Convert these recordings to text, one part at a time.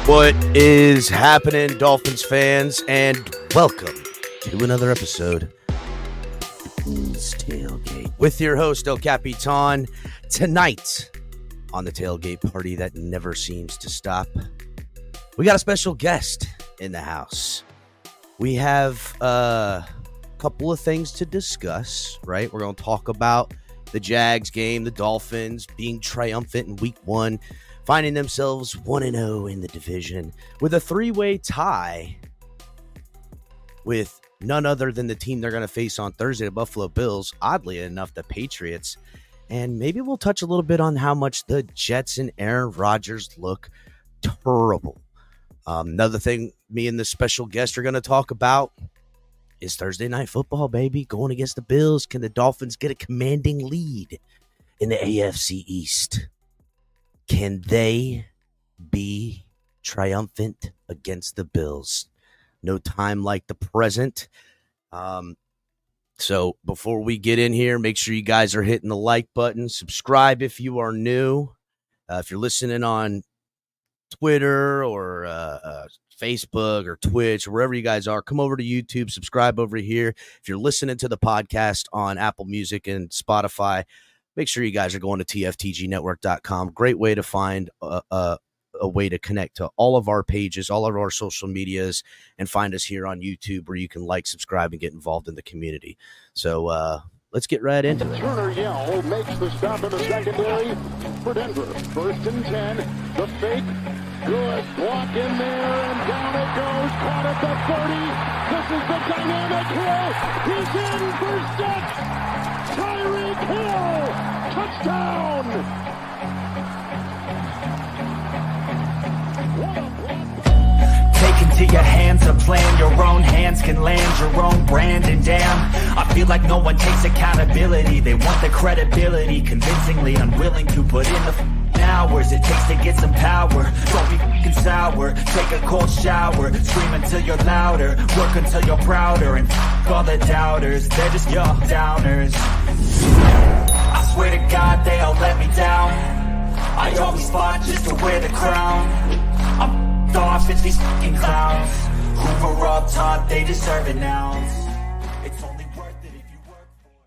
What is happening, Dolphins fans, and welcome to another episode of the Fins Tailgate with your host, El Capitan. Tonight, on the tailgate party that never seems to stop, we got a special guest in the house. We have a couple of things to discuss, right? We're going to talk about the Jags game, the Dolphins being triumphant in week one, finding themselves 1-0 in the division with a three-way tie with none other than the team they're going to face on Thursday, the Buffalo Bills, oddly enough, the Patriots. And maybe we'll touch a little bit on how much the Jets and Aaron Rodgers look terrible. Another thing me and the special guest are going to talk about is Thursday Night Football, baby, going against the Bills. Can the Dolphins get a commanding lead in the AFC East? Can they be triumphant against the Bills? No time like the present. So before we get in here, make sure you guys are hitting the like button. Subscribe if you are new. If you're listening on Twitter or Facebook or Twitch or wherever you guys are, come over to YouTube, subscribe over here. If you're listening to the podcast on Apple Music and Spotify, make sure you guys are going to tftgnetwork.com. Great way to find a way to connect to all of our pages, all of our social medias, and find us here on YouTube where you can like, subscribe, and get involved in the community. So let's get right into it. Turner Yell makes the stop in the secondary for Denver. 1st and 10. The fake. Good block in there, and down it goes. Caught at the 30. This is the dynamic Hill. He's in for six. Tyreek Hill. Touchdown. Take into your hands a plan, your own hands can land your own brand. And damn, I feel like no one takes accountability. They want the credibility, convincingly unwilling to put in the hours it takes to get some power. Don't be f***ing sour, take a cold shower, scream until you're louder, work until you're prouder, and f*** all the doubters, they're just your downers. I swear to God they all let me down. I always fought just to wear the crown. I'm f***ed off, it's these f***ing clowns who were all taught they deserve an ounce. It's only worth it if you work for it.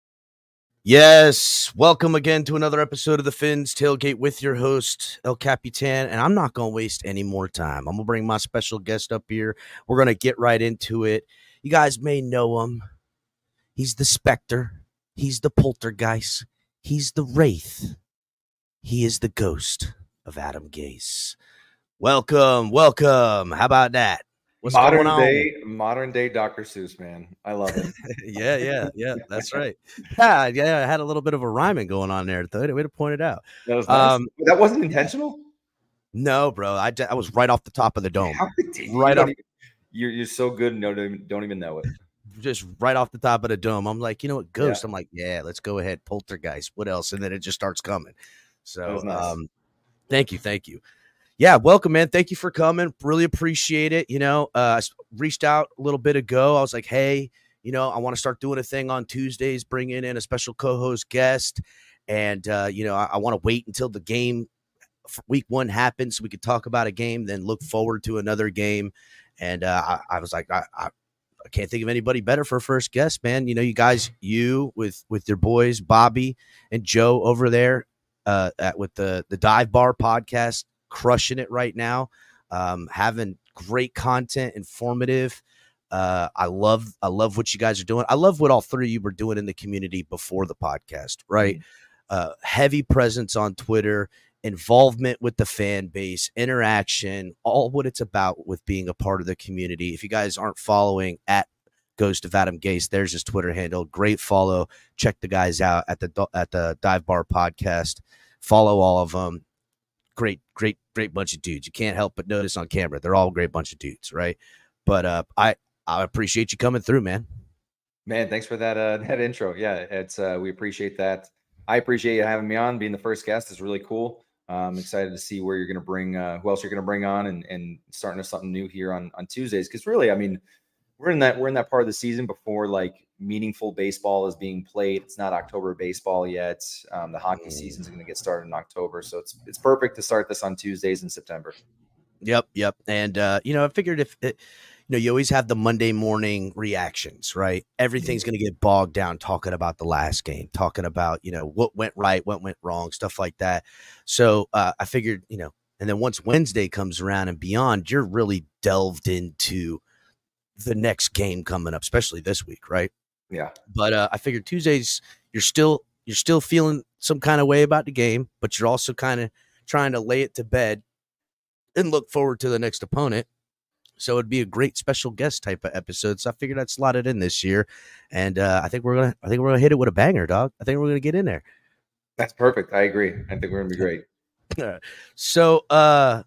Yes, welcome again to another episode of the Fins Tailgate with your host, El Capitan, and I'm not going to waste any more time. I'm going to bring my special guest up here. We're going to get right into it. You guys may know him. He's the Spectre. He's the Poltergeist. He's the Wraith. He is the ghost of Adam Gase. Welcome. How about that? What's going on? Modern day Dr. Seuss, man. I love it. Yeah. That's right. Yeah. I had a little bit of a rhyming going on there. Way to point it out. That was nice. That wasn't intentional? No, bro. I was right off the top of the dome. Right off. You're so good and don't even know it. Just right off the top of the dome. I'm like, you know what, Ghost? Yeah. I'm like, yeah, let's go ahead. Poltergeist. What else? And then it just starts coming. So nice. Thank you. Yeah, welcome, man. Thank you for coming. Really appreciate it. I reached out a little bit ago. I was like, hey, I want to start doing a thing on Tuesdays, bringing in a special co-host guest. And, I want to wait until the game for week one happens so we could talk about a game, then look forward to another game. And I was like, I can't think of anybody better for a first guest, man. You guys, with your boys, Bobby and Joe over there with the Dive Bar podcast, crushing it right now, having great content, informative. I love what you guys are doing. I love what all three of you were doing in the community before the podcast, right? Heavy presence on Twitter, involvement with the fan base, interaction, all what it's about with being a part of the community. If you guys aren't following at Ghost of Adam Gase, there's his Twitter handle. Great follow. Check the guys out at the Dive Bar podcast. Follow all of them. Great bunch of dudes. You can't help but notice on camera. They're all a great bunch of dudes, right? But I appreciate you coming through, man. Man, thanks for that intro. Yeah, it's we appreciate that. I appreciate you having me on. Being the first guest is really cool. I'm excited to see where you're going to bring, who else you're going to bring on, and starting something new here on Tuesdays. Because really, I mean, we're in that part of the season before like meaningful baseball is being played. It's not October baseball yet. The hockey season is going to get started in October, so it's perfect to start this on Tuesdays in September. Yep. And I figured if it, you always have the Monday morning reactions, right? Everything's going to get bogged down talking about the last game, talking about, what went right, what went wrong, stuff like that. So I figured, and then once Wednesday comes around and beyond, you're really delved into the next game coming up, especially this week, right? Yeah. But I figured Tuesdays, you're still feeling some kind of way about the game, but you're also kind of trying to lay it to bed and look forward to the next opponent. So it'd be a great special guest type of episode. So I figured I'd slot it in this year, and I think we're gonna hit it with a banger, dog. I think we're gonna get in there. That's perfect. I agree. I think we're gonna be great. So,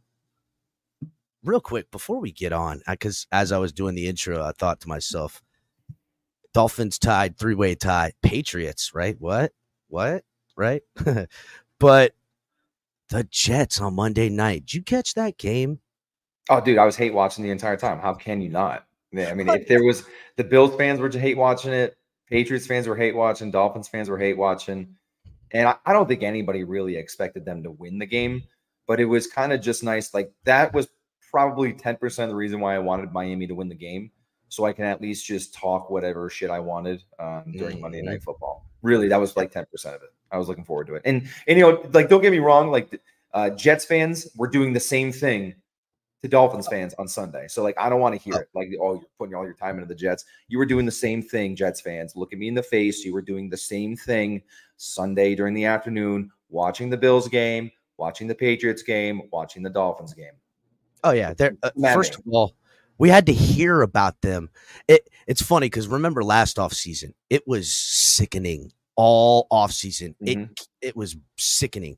real quick before we get on, because as I was doing the intro, I thought to myself, Dolphins tied, 3-way tie, Patriots, right? What, right? But the Jets on Monday night. Did you catch that game? Oh, dude, I was hate watching the entire time. How can you not? I mean, if there was the Bills fans were hate watching it, Patriots fans were hate watching, Dolphins fans were hate watching. And I don't think anybody really expected them to win the game, but it was kind of just nice. Like that was probably 10% of the reason why I wanted Miami to win the game. So I can at least just talk whatever shit I wanted during Monday Night Football. Really, that was like 10% of it. I was looking forward to it. And like, don't get me wrong, like Jets fans were doing the same thing to Dolphins fans on Sunday. So like, I don't want to hear it. Like, oh, you're putting all your time into the Jets. You were doing the same thing, Jets fans. Look at me in the face. You were doing the same thing Sunday during the afternoon, watching the Bills game, watching the Patriots game, watching the Dolphins game. Oh yeah. First of all, we had to hear about them. It's funny because remember last offseason, it was sickening all offseason. Mm-hmm. It was sickening.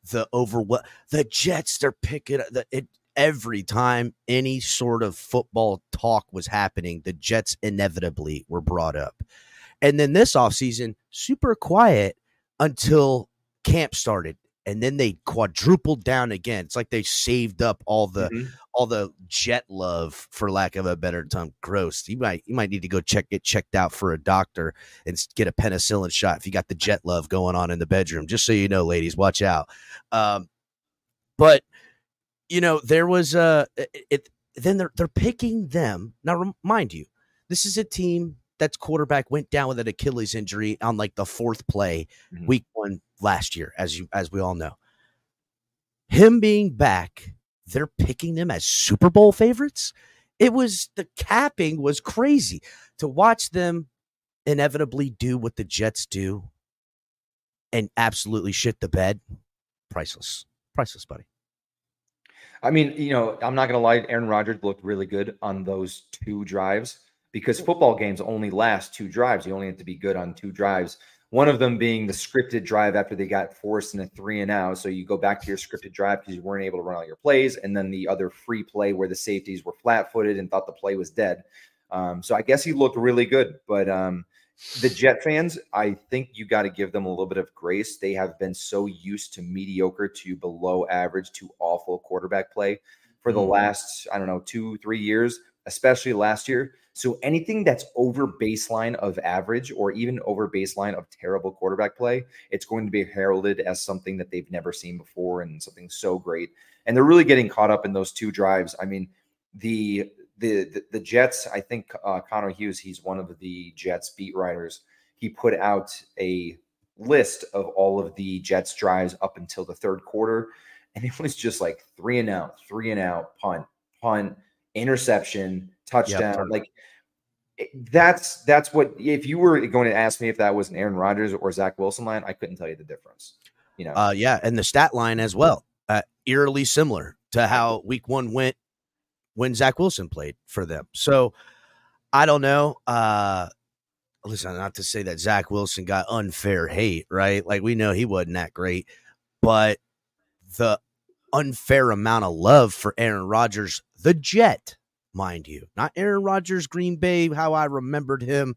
The Jets, they're picking it. Every time any sort of football talk was happening, the Jets inevitably were brought up. And then this offseason, super quiet until camp started. And then they quadrupled down again. It's like they saved up all the Jet love, for lack of a better term. Gross. You might need to go get checked out for a doctor and get a penicillin shot if you got the Jet love going on in the bedroom. Just so you know, ladies, watch out. But there was then they're picking them. Now, mind you, this is a team that's quarterback went down with an Achilles injury on like the fourth play, week 1 last year, as we all know. Him being back, they're picking them as Super Bowl favorites. The capping was crazy to watch them inevitably do what the Jets do and absolutely shit the bed. Priceless, buddy. I mean, I'm not going to lie. Aaron Rodgers looked really good on those 2 drives because football games only last 2 drives. You only have to be good on 2 drives. One of them being the scripted drive after they got forced in a 3-and-out. So you go back to your scripted drive because you weren't able to run all your plays. And then the other free play where the safeties were flat-footed and thought the play was dead. So I guess he looked really good. But the Jet fans, I think you got to give them a little bit of grace. They have been so used to mediocre to below average to awful quarterback play for the last, 2-3 years, especially last year. So anything that's over baseline of average or even over baseline of terrible quarterback play, it's going to be heralded as something that they've never seen before and something so great. And they're really getting caught up in those 2 drives. I mean, the Jets, I think Connor Hughes, he's one of the Jets beat writers. He put out a list of all of the Jets drives up until the 3rd quarter. And it was just like 3-and-out, punt, interception, touchdown. Yep. Like that's what, if you were going to ask me if that was an Aaron Rodgers or Zach Wilson line, I couldn't tell you the difference. Yeah. And the stat line as well, eerily similar to how week 1 went when Zach Wilson played for them. So I don't know. Listen, not to say that Zach Wilson got unfair hate, right? Like we know he wasn't that great, but the unfair amount of love for Aaron Rodgers, the Jet, mind you, not Aaron Rodgers, Green Bay, how I remembered him,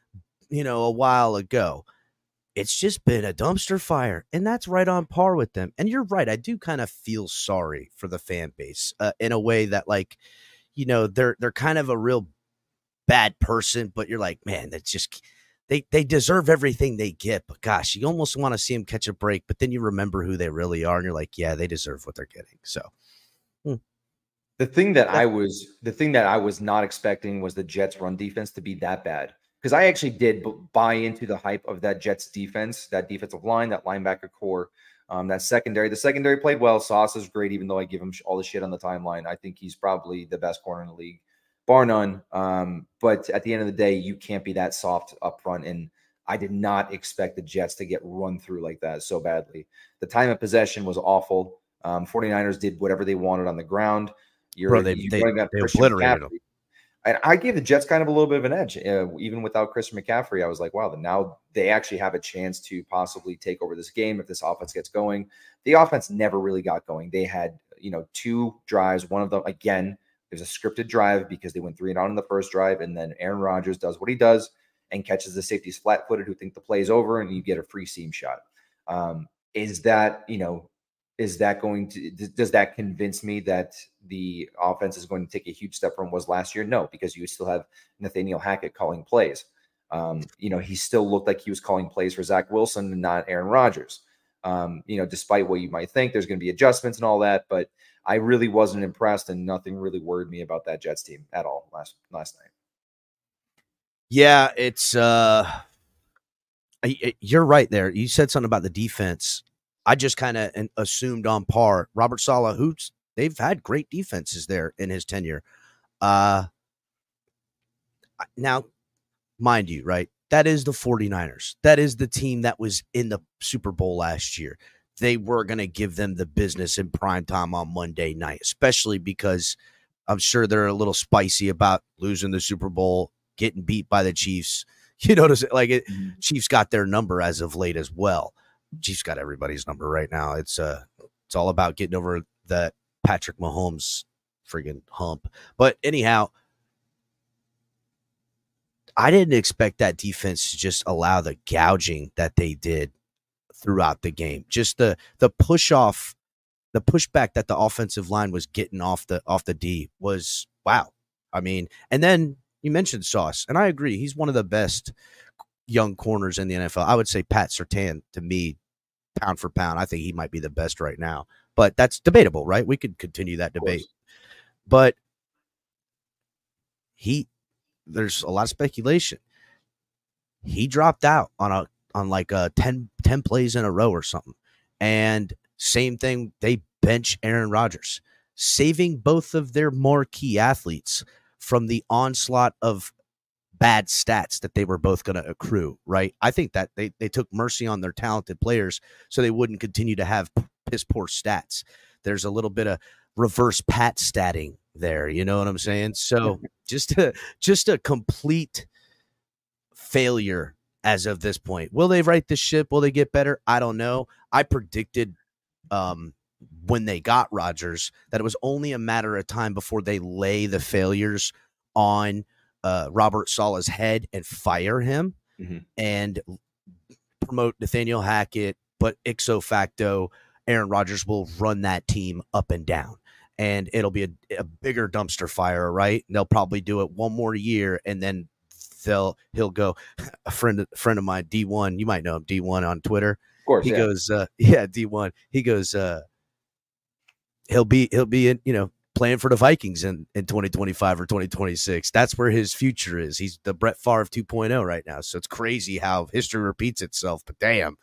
a while ago. It's just been a dumpster fire, and that's right on par with them. And you're right. I do kind of feel sorry for the fan base in a way that, like, they're kind of a real bad person, but you're like, man, that's just they deserve everything they get. But gosh, you almost want to see them catch a break, but then you remember who they really are, and you're like, yeah, they deserve what they're getting. So, The thing that I was not expecting was the Jets' run defense to be that bad. Because I actually did buy into the hype of that Jets defense, that defensive line, that linebacker core, that secondary. The secondary played well. Sauce is great, even though I give him all the shit on the timeline. I think he's probably the best corner in the league, bar none. But at the end of the day, you can't be that soft up front. And I did not expect the Jets to get run through like that so badly. The time of possession was awful. 49ers did whatever they wanted on the ground. They obliterated them. And I gave the Jets kind of a little bit of an edge. Even without Christian McCaffrey, I was like, wow, now they actually have a chance to possibly take over this game if this offense gets going. The offense never really got going. They had, 2 drives. One of them, again, it was a scripted drive because they went 3-and-out in the first drive, and then Aaron Rodgers does what he does and catches the safeties flat-footed who think the play's over, and you get a free seam shot. Does that convince me that the offense is going to take a huge step from what was last year? No, because you still have Nathaniel Hackett calling plays. He still looked like he was calling plays for Zach Wilson and not Aaron Rodgers. Despite what you might think, there's going to be adjustments and all that, but I really wasn't impressed, and nothing really worried me about that Jets team at all last night. Yeah, it's you're right there. You said something about the defense. I just kind of assumed on par. Robert Saleh, they've had great defenses there in his tenure. Now, mind you, right, that is the 49ers. That is the team that was in the Super Bowl last year. They were going to give them the business in prime time on Monday night, especially because I'm sure they're a little spicy about losing the Super Bowl, getting beat by the Chiefs. Chiefs got their number as of late as well. Chiefs got everybody's number right now. It's all about getting over that Patrick Mahomes friggin' hump. But anyhow, I didn't expect that defense to just allow the gouging that they did throughout the game. Just the pushback that the offensive line was getting off the D was wow. I mean, and then you mentioned Sauce, and I agree. He's one of the best young corners in the NFL. I would say Pat Surtain, to me, pound for pound, I think he might be the best right now. But that's debatable, right? We could continue that debate. But there's a lot of speculation. He dropped out on 10 plays in a row or something. And same thing, they bench Aaron Rodgers, saving both of their marquee athletes from the onslaught of bad stats that they were both going to accrue, right? I think that they took mercy on their talented players so they wouldn't continue to have piss poor stats. There's a little bit of reverse Pat statting there, you know what I'm saying? So just a complete failure as of this point. Will they right the ship? Will they get better? I don't know. I predicted when they got Rodgers that it was only a matter of time before they lay the failures on Robert Saleh's head and fire him and promote Nathaniel Hackett, but ipso facto, Aaron Rodgers will run that team up and down. And it'll be a bigger dumpster fire, right? And they'll probably do it one more year, and then he'll go. A friend of mine, D1, you might know him, D1 on Twitter. Of course, he goes, D1. He goes, he'll be in, playing for the Vikings in 2025 or 2026. That's where his future is. He's the Brett Favre 2.0 right now. So it's crazy how history repeats itself. But damn.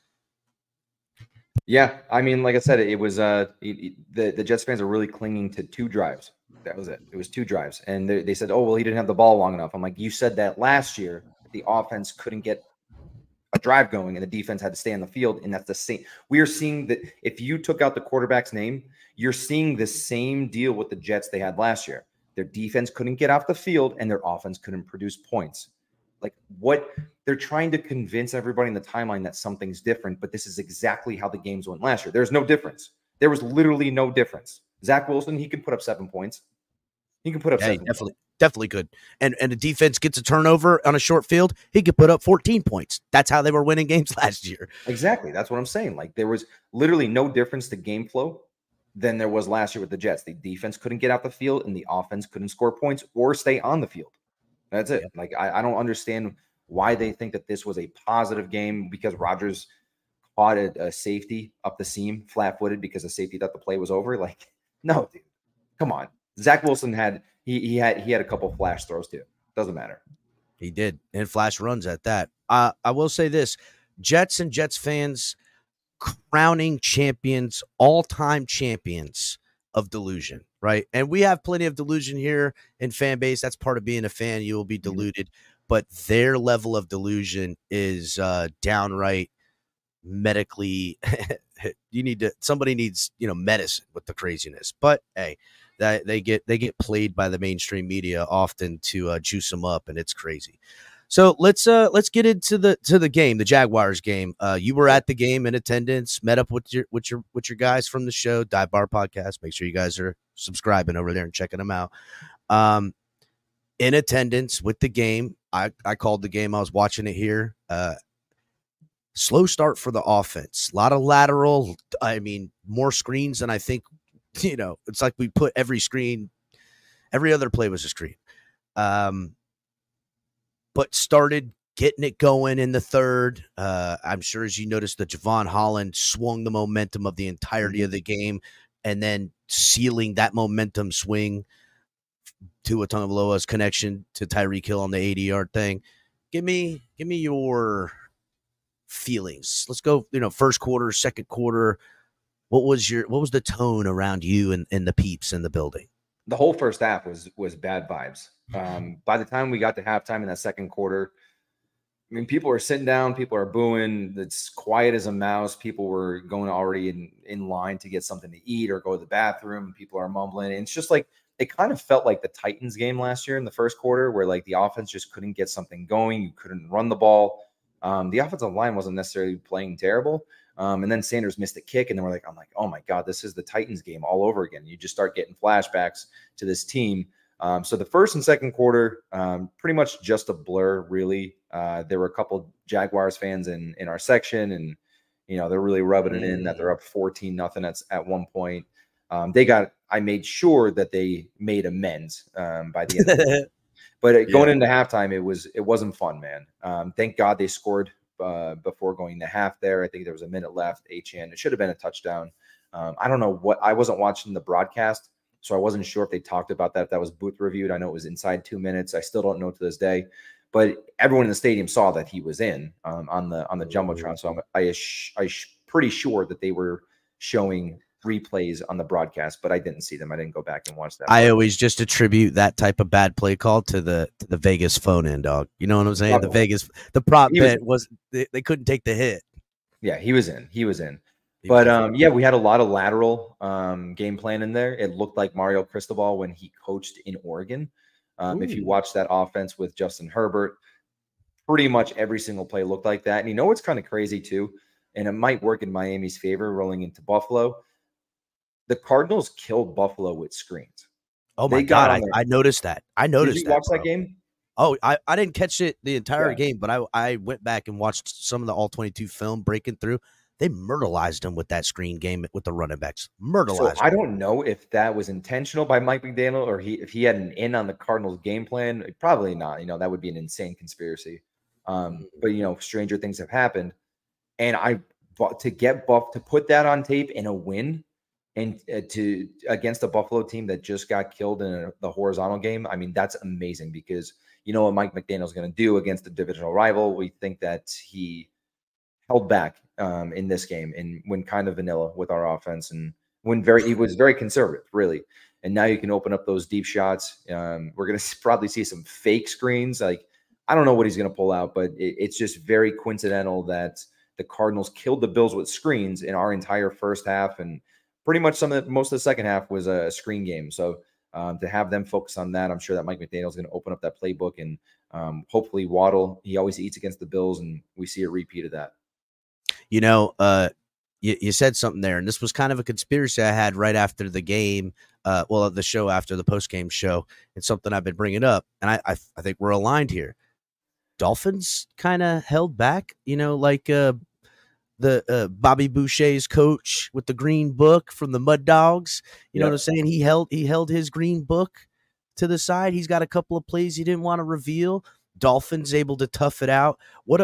Yeah, I mean, like I said, it was the Jets fans are really clinging to 2 drives. That was it. It was 2 drives, and they said, "Oh, well, he didn't have the ball long enough." I'm like, you said that last year. The offense couldn't get a drive going, and the defense had to stay on the field, and that's the same. We are seeing that if you took out the quarterback's name, you're seeing the same deal with the Jets they had last year. Their defense couldn't get off the field, and their offense couldn't produce points. Like what they're trying to convince everybody in the timeline that something's different, but this is exactly how the games went last year. There's no difference. There was literally no difference. Zach Wilson, he can put up 7 points. He can put up 7 points. Definitely could. And the defense gets a turnover on a short field, he could put up 14 points. That's how they were winning games last year. Exactly. That's what I'm saying. Like there was literally no difference to game flow than there was last year with the Jets. The defense couldn't get out the field, and the offense couldn't score points or stay on the field. That's it. Like I don't understand why they think that this was a positive game because Rodgers caught a safety up the seam, flat-footed because the safety thought the play was over. Like, no, dude, come on. Zach Wilson had a couple flash throws too. Doesn't matter. He did, and flash runs at that. I will say this: Jets and Jets fans crowning champions, all-time champions of delusion, right? And we have plenty of delusion here in fan base. That's part of being a fan. You will be deluded, but their level of delusion is downright medically. Somebody needs, medicine with the craziness. But hey, that they get played by the mainstream media often to juice them up, and it's crazy. So let's get into the game, the Jaguars game. You were at the game in attendance, met up with your guys from the show, Dive Bar Podcast. Make sure you guys are subscribing over there and checking them out. In attendance with the game, I called the game. I was watching it here. Slow start for the offense. A lot of lateral. I mean, more screens than I think. It's like we put every other play was a screen. But started getting it going in the third. I'm sure, as you noticed, that Javon Holland swung the momentum of the entirety of the game, and then sealing that momentum swing to a Tagovailoa's connection to Tyreek Hill on the 80-yard thing. Give me your feelings. Let's go. First quarter, second quarter. What was the tone around you and the peeps in the building? The whole first half was bad vibes. By the time we got to halftime in that second quarter, I mean, people are sitting down, people are booing. It's quiet as a mouse. People were going already in line to get something to eat or go to the bathroom. People are mumbling. And it's just like, it kind of felt like the Titans game last year in the first quarter, where like the offense just couldn't get something going. You couldn't run the ball. The offensive line wasn't necessarily playing terrible. And then Sanders missed a kick, and then I'm like, oh my God, this is the Titans game all over again. You just start getting flashbacks to this team. So the first and second quarter, pretty much just a blur, really. There were a couple Jaguars fans in our section, and they're really rubbing it in that they're up 14-0 at one point. I made sure that they made amends by the end of the game. But going into halftime, it wasn't fun, man. Thank God they scored before going to half there. I think there was a minute left. Achane. It should have been a touchdown. I don't know I wasn't watching the broadcast, so I wasn't sure if they talked about that, if that was booth reviewed. I know it was inside 2 minutes. I still don't know to this day. But everyone in the stadium saw that he was in on the Jumbotron. So I'm pretty sure that they were showing replays on the broadcast, but I didn't see them. I didn't go back and watch that. I always just attribute that type of bad play call to the Vegas phone in, dog. You know what I'm saying? The prop bet was they couldn't take the hit. Yeah, he was in. But we had a lot of lateral game plan in there. It looked like Mario Cristobal when he coached in Oregon. If you watch that offense with Justin Herbert, pretty much every single play looked like that. And what's kind of crazy too, and it might work in Miami's favor rolling into Buffalo. The Cardinals killed Buffalo with screens. Oh my God, I noticed that. Did you watch that game? Oh, I didn't catch it the entire game, but I went back and watched some of the all-22 film breaking through. They murderized them with that screen game with the running backs. Murderized. So I don't know if that was intentional by Mike McDaniel or if he had an in on the Cardinals game plan. Probably not. That would be an insane conspiracy. But stranger things have happened. And to put that on tape in a win and to against a Buffalo team that just got killed in the horizontal game, I mean, that's amazing because what Mike McDaniel is going to do against the divisional rival. We think that he held back in this game and went kind of vanilla with our offense and he was very conservative, really. And now you can open up those deep shots. We're going to probably see some fake screens. Like, I don't know what he's going to pull out, but it's just very coincidental that the Cardinals killed the Bills with screens in our entire first half. And pretty much most of the second half was a screen game. So to have them focus on that, I'm sure that Mike McDaniel is going to open up that playbook and hopefully Waddle, he always eats against the Bills and we see a repeat of that. You said something there, and this was kind of a conspiracy I had right after the game. The show after the post-game show. It's something I've been bringing up, and I think we're aligned here. Dolphins kind of held back, like the Bobby Boucher's coach with the green book from the Mud Dogs. You know what I'm saying? He held his green book to the side. He's got a couple of plays he didn't want to reveal. Dolphins able to tough it out.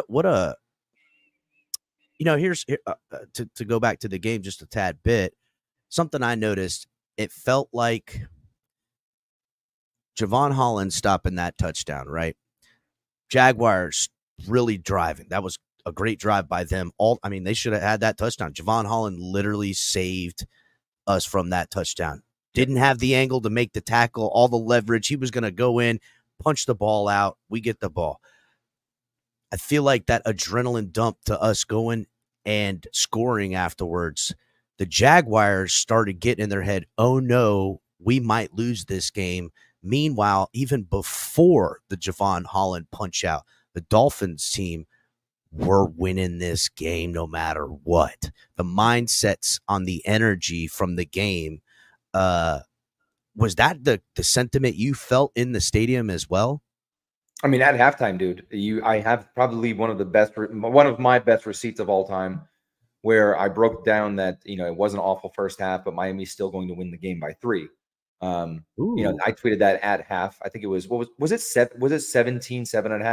Here's to go back to the game just a tad bit. Something I noticed. It felt like Javon Holland stopping that touchdown, right? Jaguars really driving. That was a great drive by them. They should have had that touchdown. Javon Holland literally saved us from that touchdown. Didn't have the angle to make the tackle, all the leverage. He was going to go in, punch the ball out. We get the ball. I feel like that adrenaline dump to us going and scoring afterwards, the Jaguars started getting in their head, oh no, we might lose this game. Meanwhile, even before the Javon Holland punch out, the Dolphins team were winning this game no matter what. The mindsets on the energy from the game, was that the sentiment you felt in the stadium as well? I mean, at halftime, dude, I have probably one of my best receipts of all time, where I broke down that, it was an awful first half, but Miami's still going to win the game by 3. I tweeted that at half. I think it was, was it 17-7 at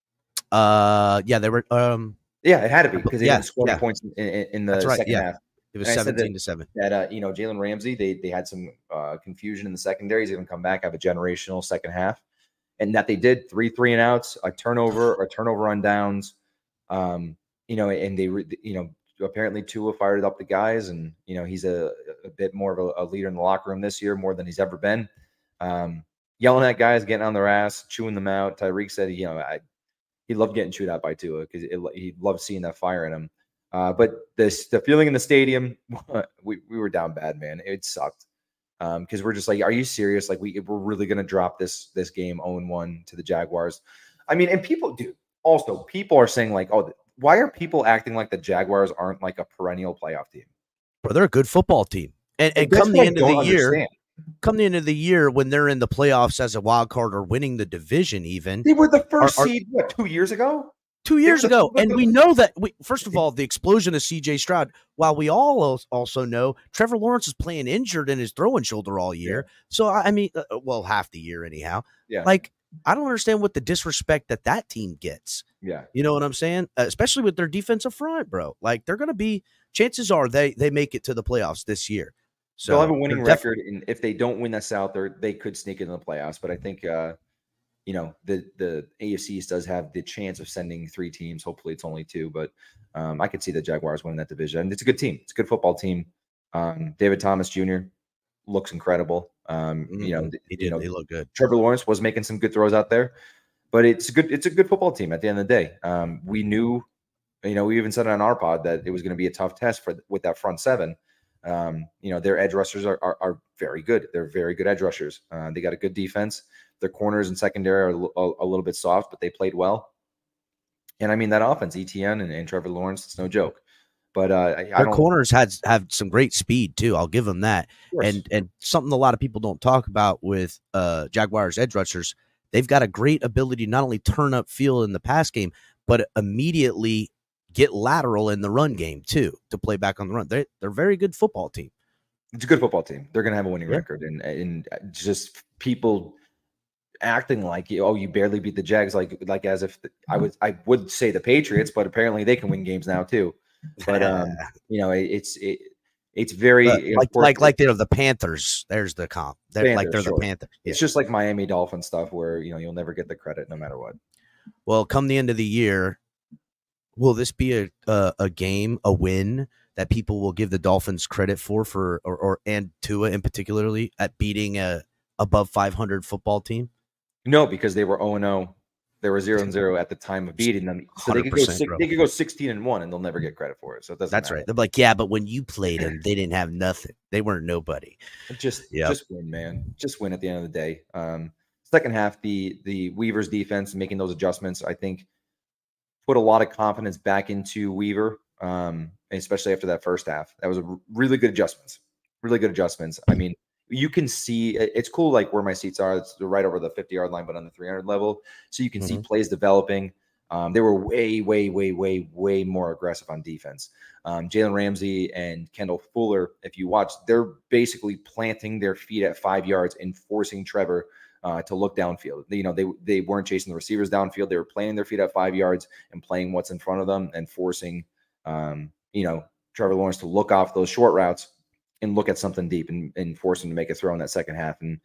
half? Yeah, they were. Yeah, it had to be, because they didn't score points in the second half. It was 17-7. That Jalen Ramsey, they had some confusion in the secondary. He's going to come back, have a generational second half, and that they did 3 3-and-outs, a turnover on downs, and they apparently Tua fired up the guys, and he's a bit more of a leader in the locker room this year, more than he's ever been. Yelling at guys, getting on their ass, chewing them out. Tyreek said, he loved getting chewed out by Tua because he loved seeing that fire in him. But the feeling in the stadium, we were down bad, man. It sucked because we're just like, are you serious? Like we're really gonna drop this game 0-1 to the Jaguars? I mean, and people are saying like, oh, why are people acting like the Jaguars aren't like a perennial playoff team? Bro, they're a good football team, and come the end of the year. Come the end of the year, when they're in the playoffs as a wild card or winning the division, even they were the first seed. What, 2 years ago? 2 years ago, and we know that. First of all, the explosion of C.J. Stroud. While we all also know Trevor Lawrence is playing injured in his throwing shoulder all year. Yeah. So I mean, half the year anyhow. Yeah. Like I don't understand what the disrespect that team gets. Yeah, you know what I'm saying? Especially with their defensive front, bro. Like they're going to be. Chances are they make it to the playoffs this year. So they'll have a winning record, and if they don't win this out, they could sneak into the playoffs. But I think the AFC East does have the chance of sending 3 teams. Hopefully, it's only 2, but I could see the Jaguars winning that division. And it's a good team. It's a good football team. David Thomas Jr. looks incredible. He looked good. Trevor Lawrence was making some good throws out there, but it's a good football team at the end of the day. We knew, we even said on our pod that it was going to be a tough test with that front 7. Their edge rushers are very good. They're very good edge rushers. They got a good defense. Their corners and secondary are a little bit soft, but they played well. And I mean, that offense, ETN and Trevor Lawrence, it's no joke. But their corners have some great speed too. I'll give them that. And something a lot of people don't talk about with Jaguars edge rushers, they've got a great ability to not only turn up field in the pass game, but immediately get lateral in the run game too, to play back on the run. They're a very good football team. It's a good football team. They're going to have a winning record, and just people acting like, you barely beat the Jags, like as if I would say the Patriots, but apparently they can win games now too. But it's very like they're the Panthers. There's the comp. They're the Panthers. Yeah. It's just like Miami Dolphin stuff where you'll never get the credit no matter what. Well, come the end of the year, will this be a game, a win that people will give the Dolphins credit for and Tua in particularly at beating a above 500 football team? No, because they were 0-0. They were 0-0 at the time of beating them. So they could go 16-1 and they'll never get credit for it. So that's right. They're like, yeah, but when you played them, they didn't have nothing. They weren't nobody. Just win, man. Just win at the end of the day. Second half, the Weaver's defense making those adjustments, I think, put a lot of confidence back into Weaver, especially after that first half. That was really good adjustments. Really good adjustments. I mean, you can see it's cool, like where my seats are. It's right over the 50-yard line, but on the 300 level. So you can see plays developing. They were way, way, way, way, way more aggressive on defense. Jalen Ramsey and Kendall Fuller, if you watch, they're basically planting their feet at 5 yards and forcing Trevor to look downfield. They weren't chasing the receivers downfield. They were planting their feet at 5 yards and playing what's in front of them and forcing, Trevor Lawrence to look off those short routes and look at something deep and force him to make a throw in that second half. And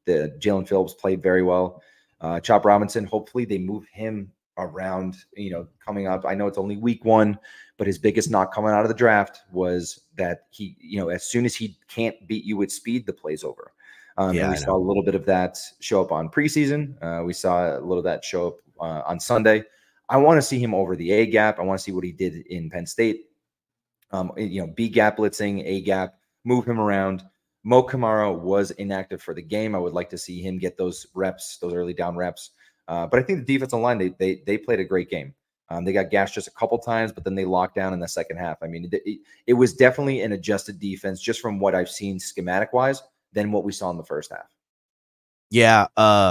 The Jalen Phillips played very well. Chop Robinson, hopefully they move him around, coming up. I know it's only week 1, but his biggest knock coming out of the draft was that he, as soon as he can't beat you with speed, the play's over. And we saw a little bit of that show up on preseason. We saw a little of that show up on Sunday. I want to see him over the A gap. I want to see what he did in Penn State. B gap blitzing, A gap, move him around. Mo Kamara was inactive for the game. I would like to see him get those reps, those early down reps. But I think the defensive line, they played a great game. They got gashed just a couple times, but then they locked down in the second half. I mean, it was definitely an adjusted defense just from what I've seen schematic wise than what we saw in the first half. Yeah.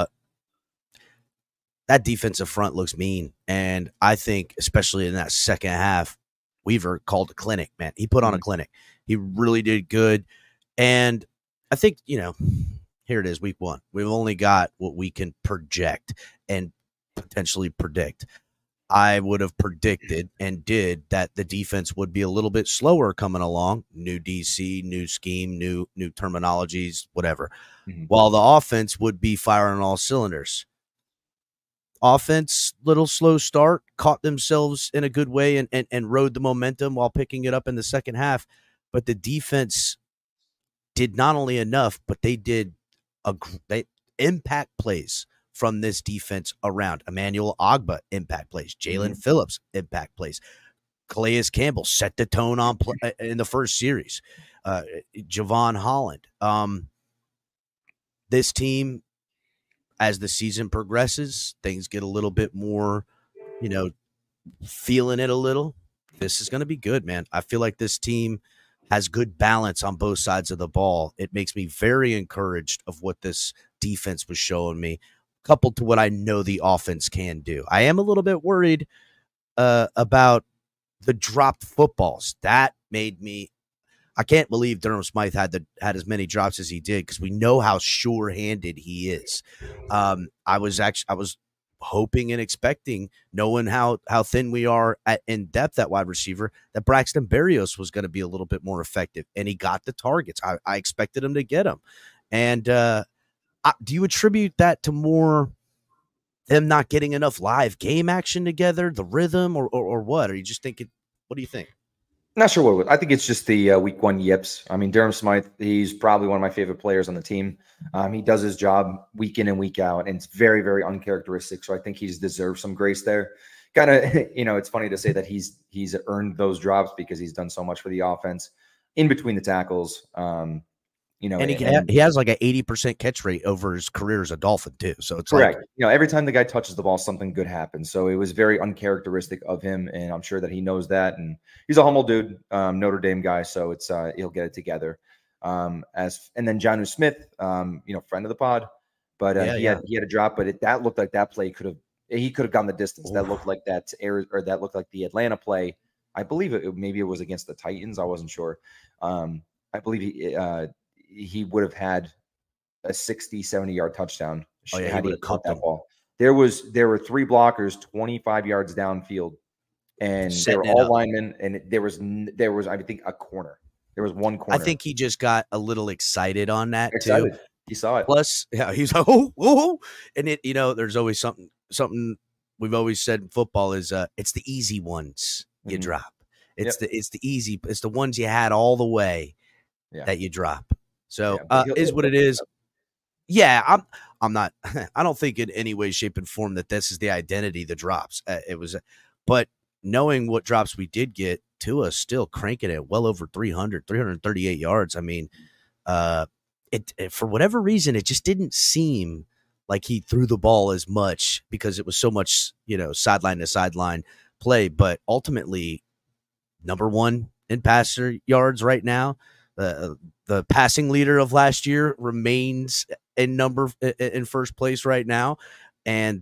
That defensive front looks mean. And I think, especially in that second half, Weaver called a clinic, man. He put on a clinic. He really did good. And I think, here it is, week 1. We've only got what we can project and potentially predict. I would have predicted and did that the defense would be a little bit slower coming along. New DC, new scheme, new terminologies, whatever. While the offense would be firing on all cylinders. Offense, little slow start, caught themselves in a good way and rode the momentum while picking it up in the second half. But the defense did not only enough, but they did impact plays from this defense around. Emmanuel Ogbah, impact plays. Jalen Phillips, impact plays. Calais Campbell set the tone on in the first series. Javon Holland. This team, as the season progresses, things get a little bit more, feeling it a little. This is going to be good, man. I feel like this team has good balance on both sides of the ball. It makes me very encouraged of what this defense was showing me, coupled to what I know the offense can do. I am a little bit worried about the dropped footballs. That made me – I can't believe Durham Smythe had as many drops as he did because we know how sure-handed he is. I was hoping and expecting, knowing how thin we are in depth at wide receiver, that Braxton Berrios was going to be a little bit more effective, and he got the targets. I expected him to get them. And do you attribute that to more them not getting enough live game action together, the rhythm, or what? Are you just thinking, what do you think? Not sure what. I think it's just the week 1 yips. I mean, Durham Smythe, he's probably one of my favorite players on the team. He does his job week in and week out, and it's very, very uncharacteristic. So I think he's deserved some grace there. Kind of, it's funny to say that he's earned those drops because he's done so much for the offense in between the tackles. And he has like an 80% catch rate over his career as a Dolphin too. So it's correct. Every time the guy touches the ball, something good happens. So it was very uncharacteristic of him, and I'm sure that he knows that. And he's a humble dude, Notre Dame guy. So it's he'll get it together. And then Jonnu Smith, friend of the pod, but he had a drop, but that looked like that play he could have gone the distance. That looked like that looked like the Atlanta play. I believe maybe it was against the Titans. I wasn't sure. I believe he would have had a 60, 70-yard touchdown. He would have caught that ball. There were 3 blockers 25 yards downfield, and they were all linemen, and there was I think a corner. There was one corner. I think he just got a little excited on that too. He saw it. Plus, he's like, oh, and it, there's always something we've always said in football is it's the easy ones you drop. It's the ones you had all the way that you drop. So is what it is. Yeah, I'm not. I don't think in any way, shape, and form that this is the identity. The drops. But knowing what drops we did get, Tua still cranking it well over 338 yards. I mean, it for whatever reason, it just didn't seem like he threw the ball as much because it was so much sideline to sideline play. But ultimately, number 1 in passer yards right now. The passing leader of last year remains in first place right now. And,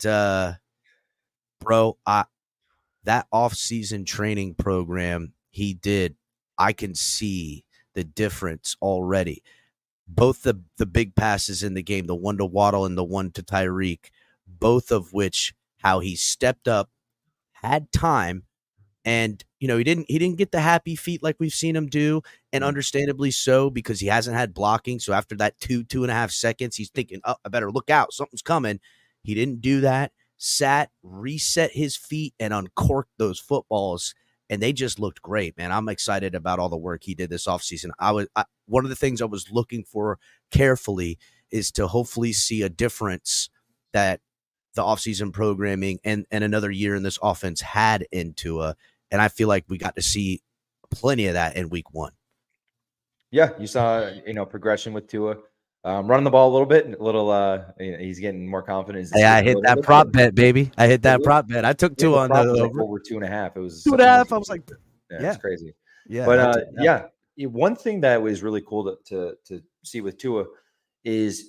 bro, that off-season training program he did, I can see the difference already. Both the big passes in the game, the one to Waddle and the one to Tyreek, both of which how he stepped up, had time, And, he didn't get the happy feet like we've seen him do, and understandably so, because he hasn't had blocking. So after that 2.5 seconds, he's thinking, oh, I better look out. Something's coming. He didn't do that, reset his feet, and uncorked those footballs. And they just looked great, man. I'm excited about all the work he did this offseason. One of the things I was looking for carefully is to hopefully see a difference that the offseason programming and another year in this offense had in Tua. And I feel like we got to see plenty of that in week 1. Yeah, you saw, progression with Tua. Running the ball a little bit, he's getting more confident. Yeah, I hit that prop bet, baby. I hit that prop bet. I took Tua on the over. Over 2.5. It was 2.5. I was like, yeah, it's crazy. Yeah, but one thing that was really cool to see with Tua is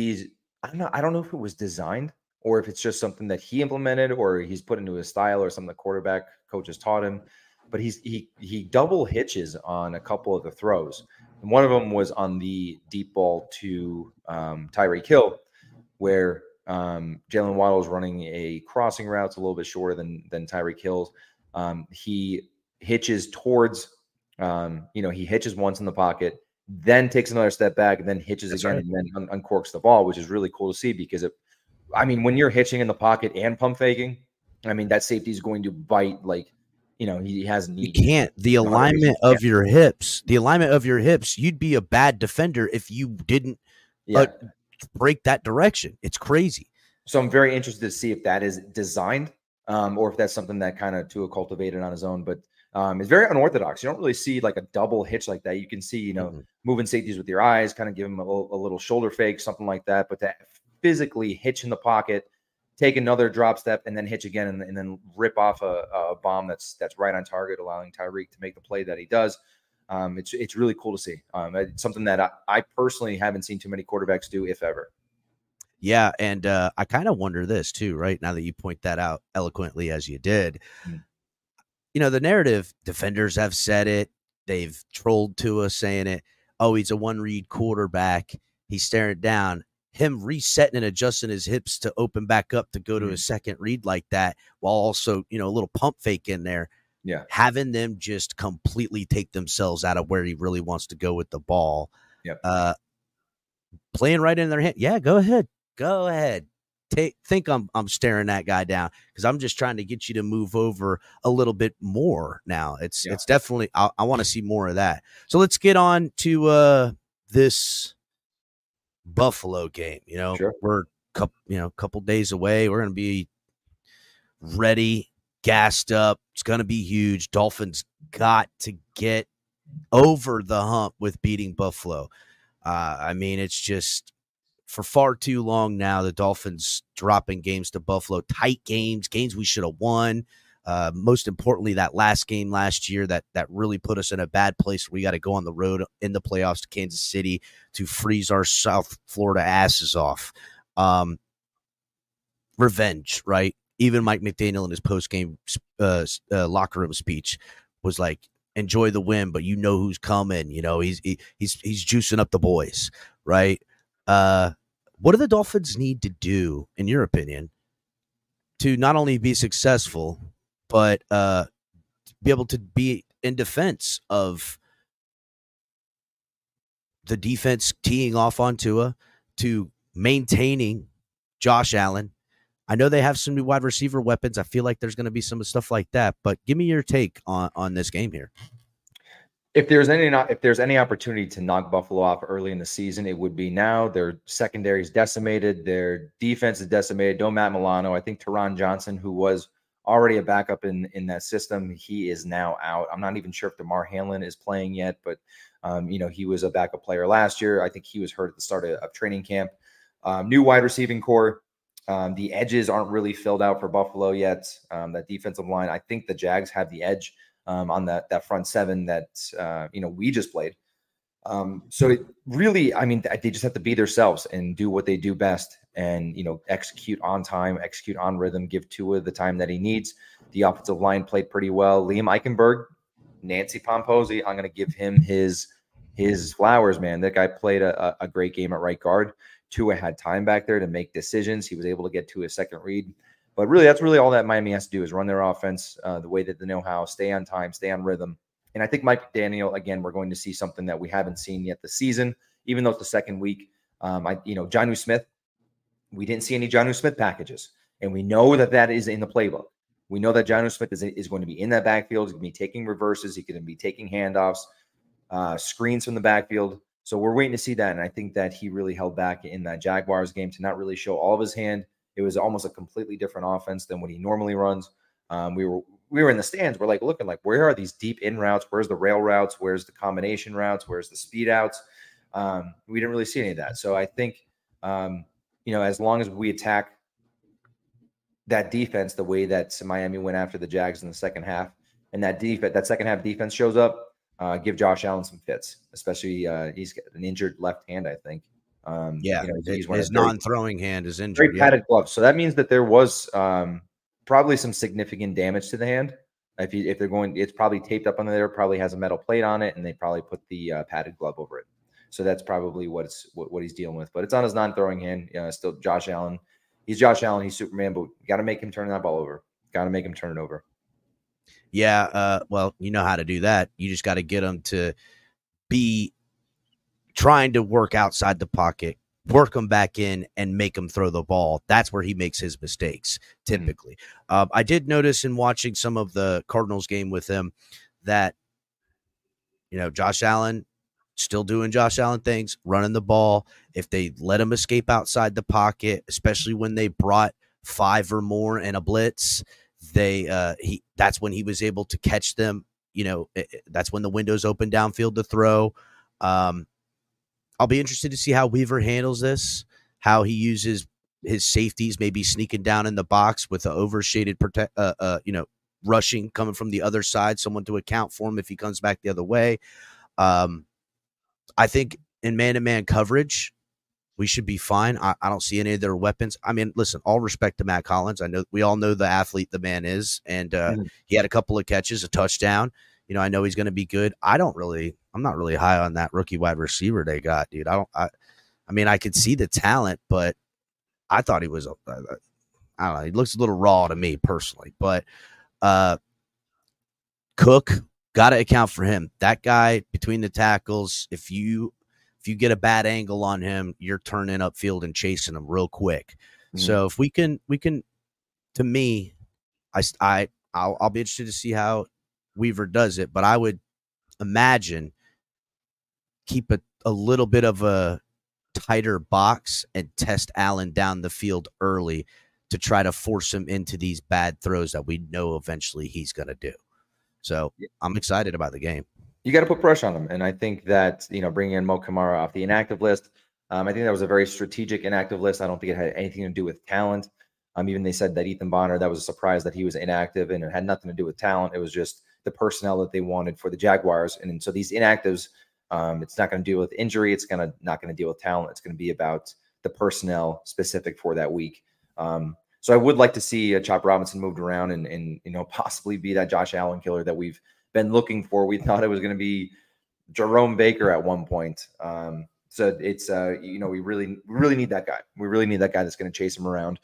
I don't know if it was designed or if it's just something that he implemented or he's put into his style or something the quarterback coaches taught him. But he double hitches on a couple of the throws. And one of them was on the deep ball to Tyreek Hill, where Jalen Waddle is running a crossing route. It's a little bit shorter than Tyreek Hill's. He hitches towards, he hitches once in the pocket, then takes another step back, and then hitches again, and then uncorks the ball, which is really cool to see because when you're hitching in the pocket and pump faking, that safety is going to bite he has You can't. The alignment of your hips, you'd be a bad defender if you didn't break that direction. It's crazy. So I'm very interested to see if that is designed or if that's something that kind of Tua cultivated on his own. But it's very unorthodox. You don't really see like a double hitch like that. You can see, moving safeties with your eyes, kind of give them a little shoulder fake, something like that. But to physically hitch in the pocket, take another drop step, and then hitch again, and then rip off a bomb that's right on target, allowing Tyreek to make the play that he does. It's really cool to see. It's something that I personally haven't seen too many quarterbacks do, if ever. Yeah, and I kind of wonder this too, right? Now that you point that out eloquently as you did. The narrative, defenders have said it. They've trolled Tua saying it. Oh, he's a one-read quarterback. He's staring down. Him resetting and adjusting his hips to open back up to go to his second read like that, while also, a little pump fake in there. Yeah. Having them just completely take themselves out of where he really wants to go with the ball. Yep. Playing right in their hand. Yeah, go ahead. Think I'm staring that guy down because I'm just trying to get you to move over a little bit more now. It's definitely I want to see more of that. So let's get on to this Buffalo game. Sure. We're a couple days away. We're going to be ready, gassed up. It's going to be huge. Dolphins got to get over the hump with beating Buffalo. It's just for far too long now, the Dolphins dropping games to Buffalo, tight games we should have won. Most importantly, that last game last year that really put us in a bad place. We got to go on the road in the playoffs to Kansas City to freeze our South Florida asses off. Revenge, right? Even Mike McDaniel in his post-game locker room speech was like, enjoy the win, but you know who's coming. He's juicing up the boys, right? What do the Dolphins need to do, in your opinion, to not only be successful, but be able to be in defense of the defense teeing off on Tua, to maintaining Josh Allen? I know they have some new wide receiver weapons. I feel like there's going to be some stuff like that, but give me your take on this game here. If there's any opportunity to knock Buffalo off early in the season, it would be now. Their secondary is decimated. Their defense is decimated. No Matt Milano. I think Teron Johnson, who was already a backup in that system, he is now out. I'm not even sure if DeMar Hamlin is playing yet, but he was a backup player last year. I think he was hurt at the start of training camp. New wide receiving core. The edges aren't really filled out for Buffalo yet. That defensive line, I think the Jags have the edge on that front seven that we just played. So it really, they just have to be themselves and do what they do best, and execute on time, execute on rhythm, give Tua the time that he needs. The offensive line played pretty well. Liam Eichenberg, Nancy Pomposi, I'm going to give him his flowers, man. That guy played a great game at right guard. Tua had time back there to make decisions. He was able to get to his second read. But really, that's really all that Miami has to do is run their offense the way that they know how, stay on time, stay on rhythm. And I think Mike McDaniel, again, we're going to see something that we haven't seen yet this season, even though it's the second week. Jonnu Smith, we didn't see any Jonnu Smith packages. And we know that is in the playbook. We know that Jonnu Smith is going to be in that backfield. He's going to be taking reverses. He's going to be taking handoffs, screens from the backfield. So we're waiting to see that. And I think that he really held back in that Jaguars game to not really show all of his hand. It was almost a completely different offense than what he normally runs. We were in the stands. We're looking where are these deep in routes? Where's the rail routes? Where's the combination routes? Where's the speed outs? We didn't really see any of that. So I think, as long as we attack that defense the way that Miami went after the Jags in the second half, and that second half defense shows up, give Josh Allen some fits, especially he's got an injured left hand, I think. His non-throwing hand is injured. Very padded glove. So that means that there was probably some significant damage to the hand. If they're going, it's probably taped up on there. Probably has a metal plate on it, and they probably put the padded glove over it. So that's probably what he's dealing with. But it's on his non-throwing hand. Still Josh Allen. He's Josh Allen. He's Superman. But you got to make him turn that ball over. Got to make him turn it over. Yeah. Well, you know how to do that. You just got to get him to be trying to work outside the pocket, work him back in, and make him throw the ball. That's where he makes his mistakes, typically. I did notice in watching some of the Cardinals game with him that, Josh Allen still doing Josh Allen things, running the ball. If they let him escape outside the pocket, especially when they brought 5 or more in a blitz, that's when he was able to catch them. That's when the windows open downfield to throw. I'll be interested to see how Weaver handles this, how he uses his safeties, maybe sneaking down in the box with an overshaded rushing coming from the other side, someone to account for him if he comes back the other way. I think in man-to-man coverage, we should be fine. I don't see any of their weapons. I mean, listen, all respect to Matt Collins. I know we all know the athlete the man is, and he had a couple of catches, a touchdown. I know he's going to be good. I'm not really high on that rookie wide receiver they got, dude. I mean, I could see the talent, but I thought he was, I don't know. He looks a little raw to me personally, but Cook, got to account for him. That guy between the tackles, if you get a bad angle on him, you're turning upfield and chasing him real quick. So if we can, to me, I'll be interested to see how Weaver does it, but I would imagine keep a little bit of a tighter box and test Allen down the field early to try to force him into these bad throws that we know eventually he's going to do. So I'm excited about the game. You got to put pressure on him. And I think that, bringing in Mo Kamara off the inactive list, I think that was a very strategic inactive list. I don't think it had anything to do with talent. Even they said that Ethan Bonner, that was a surprise that he was inactive, and it had nothing to do with talent. It was just the personnel that they wanted for the Jaguars. And so these inactives, it's not going to deal with injury. It's not going to deal with talent. It's going to be about the personnel specific for that week. So I would like to see Chop Robinson moved around and possibly be that Josh Allen killer that we've been looking for. We thought it was going to be Jerome Baker at one point. So it's we really need that guy. We really need that guy that's going to chase him around.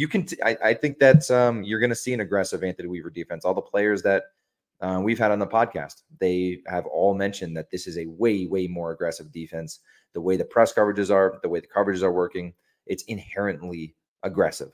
I think that you're going to see an aggressive Anthony Weaver defense. All the players that we've had on the podcast, they have all mentioned that this is a way, way more aggressive defense. The way the press coverages are, the way the coverages are working, it's inherently aggressive.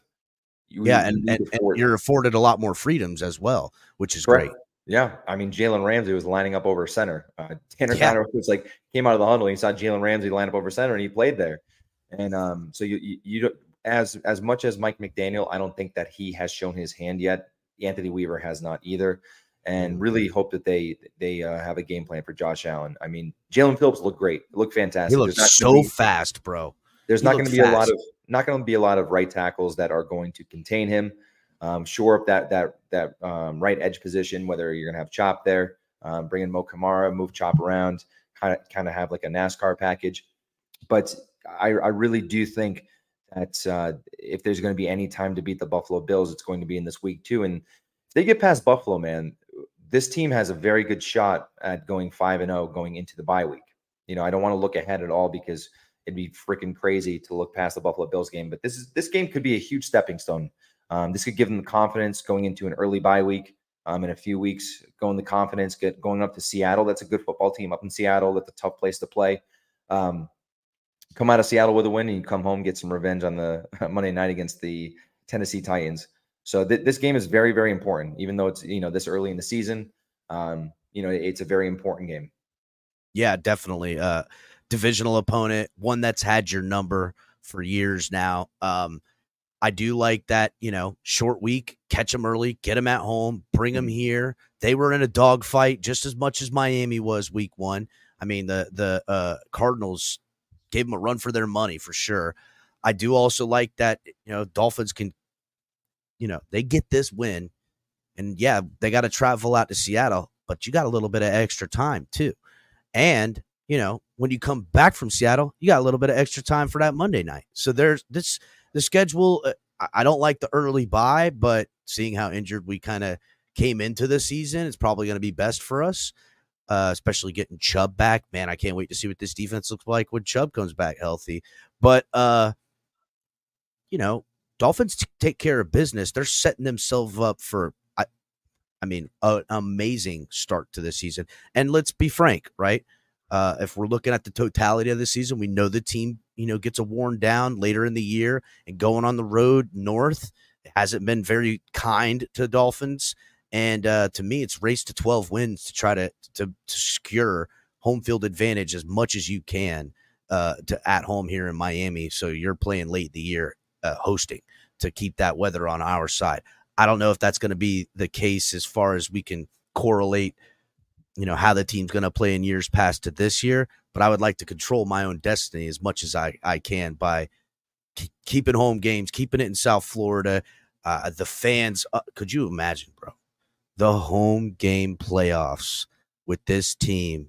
And you're afforded a lot more freedoms as well, which is correct. Great. Yeah, I mean, Jalen Ramsey was lining up over center. Tanner Conner was came out of the huddle. And he saw Jalen Ramsey line up over center, and he played there. And so you as much as Mike McDaniel, I don't think that he has shown his hand yet. Anthony Weaver has not either. And really hope that they have a game plan for Josh Allen. I mean, Jalen Phillips looked great. Looked fantastic. He looked so fast, bro. There's not going to be a lot of right tackles that are going to contain him. Shore up that right edge position, whether you're going to have Chop there, bring in Mo Kamara, move Chop around, kind of have like a NASCAR package. But I really do think that if there's going to be any time to beat the Buffalo Bills, it's going to be in this week too. And if they get past Buffalo, man, this team has a very good shot at going 5-0 going into the bye week. I don't want to look ahead at all because it'd be freaking crazy to look past the Buffalo Bills game. But this game could be a huge stepping stone This could give them the confidence going into an early bye week in a few weeks, going up to Seattle. That's a good football team up in Seattle. That's a tough place to play. Come out of Seattle with a win and you come home, get some revenge on the Monday night against the Tennessee Titans. So this game is very, very important, even though it's, this early in the season. It's a very important game. Yeah, definitely. Divisional opponent, one that's had your number for years now. I do like that, short week, catch them early, get them at home, bring them here. They were in a dogfight just as much as Miami was week 1. I mean, the Cardinals gave them a run for their money for sure. I do also like that, Dolphins can, they get this win. And yeah, they got to travel out to Seattle, but you got a little bit of extra time too. And, when you come back from Seattle, you got a little bit of extra time for that Monday night. So there's this. The schedule, I don't like the early bye, but seeing how injured we kind of came into the season, it's probably going to be best for us, especially getting Chubb back. Man, I can't wait to see what this defense looks like when Chubb comes back healthy. But, Dolphins take care of business. They're setting themselves up for, an amazing start to the season. And let's be frank, right? If we're looking at the totality of the season, we know the team, gets a worn down later in the year, and going on the road north hasn't been very kind to Dolphins. And to me, it's race to 12 wins to try to secure home field advantage as much as you can to at home here in Miami. So you're playing late in the year hosting to keep that weather on our side. I don't know if that's going to be the case as far as we can correlate how the team's going to play in years past to this year, but I would like to control my own destiny as much as I can by keeping home games, keeping it in South Florida. The fans, could you imagine, bro, the home game playoffs with this team,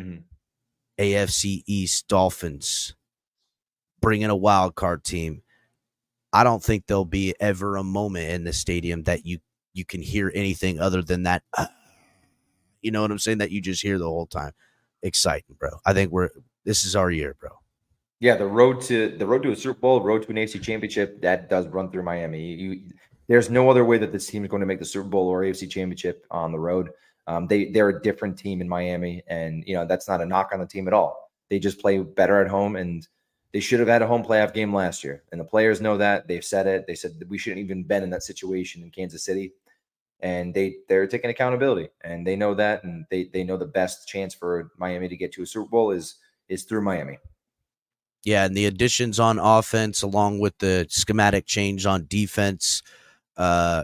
AFC East Dolphins, bringing a wild card team. I don't think there'll be ever a moment in the stadium that you can hear anything other than that. You know what I'm saying? That you just hear the whole time. Exciting, bro. I think this is our year, bro. Yeah, the road to a Super Bowl, road to an AFC Championship, that does run through Miami. There's no other way that this team is going to make the Super Bowl or AFC Championship on the road. They're a different team in Miami, and that's not a knock on the team at all. They just play better at home, and they should have had a home playoff game last year. And the players know that. They've said it. They said that we shouldn't even been in that situation in Kansas City. And they're taking accountability, and they know that, and they know the best chance for Miami to get to a Super Bowl is through Miami. Yeah, and the additions on offense along with the schematic change on defense, let's